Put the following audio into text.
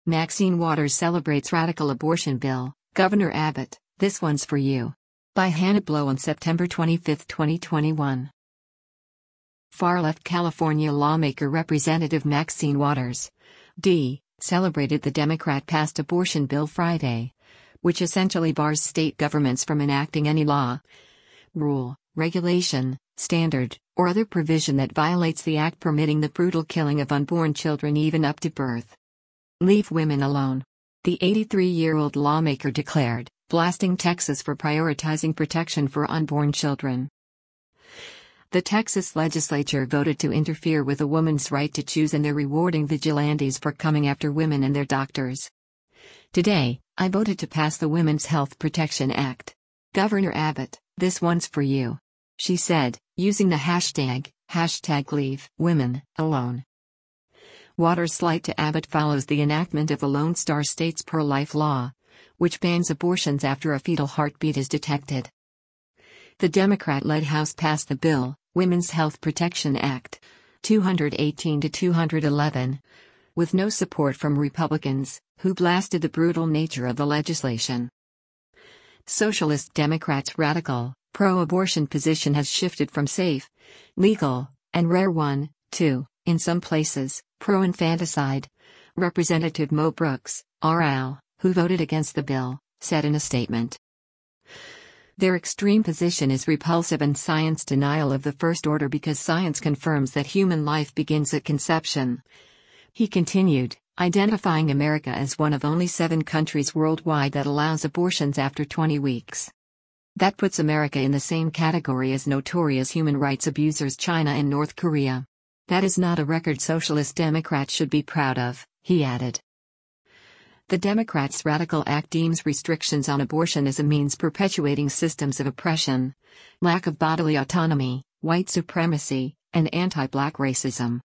Maxine Waters celebrates radical abortion bill. Governor Abbott, this one's for you. By Hannah Blow on September 25, 2021. Far-left California lawmaker Representative Maxine Waters, D., celebrated the Democrat-passed abortion bill Friday, which essentially bars state governments from enacting any law, rule, regulation, standard, or other provision that violates the act permitting the brutal killing of unborn children even up to birth. Leave women alone, the 83-year-old lawmaker declared, blasting Texas for prioritizing protection for unborn children. The Texas legislature voted to interfere with a woman's right to choose, and they're rewarding vigilantes for coming after women and their doctors. Today, I voted to pass the Women's Health Protection Act. Governor Abbott, this one's for you, she said, using the hashtag #LeaveWomenAlone. Waters' slight to Abbott follows the enactment of the Lone Star State's pro-life law, which bans abortions after a fetal heartbeat is detected. The Democrat-led House passed the bill, Women's Health Protection Act, 218-211, with no support from Republicans, who blasted the brutal nature of the legislation. Socialist Democrats' radical, pro-abortion position has shifted from safe, legal, and rare one, to, in some places, pro-infanticide. Representative Mo Brooks, RL, who voted against the bill, said in a statement. Their extreme position is repulsive and science denial of the first order because science confirms that human life begins at conception. He continued, identifying America as one of only 7 countries worldwide that allows abortions after 20 weeks. That puts America in the same category as notorious human rights abusers China and North Korea. That is not a record socialist Democrats should be proud of, he added. The Democrats' radical act deems restrictions on abortion as a means perpetuating systems of oppression, lack of bodily autonomy, white supremacy, and anti-black racism.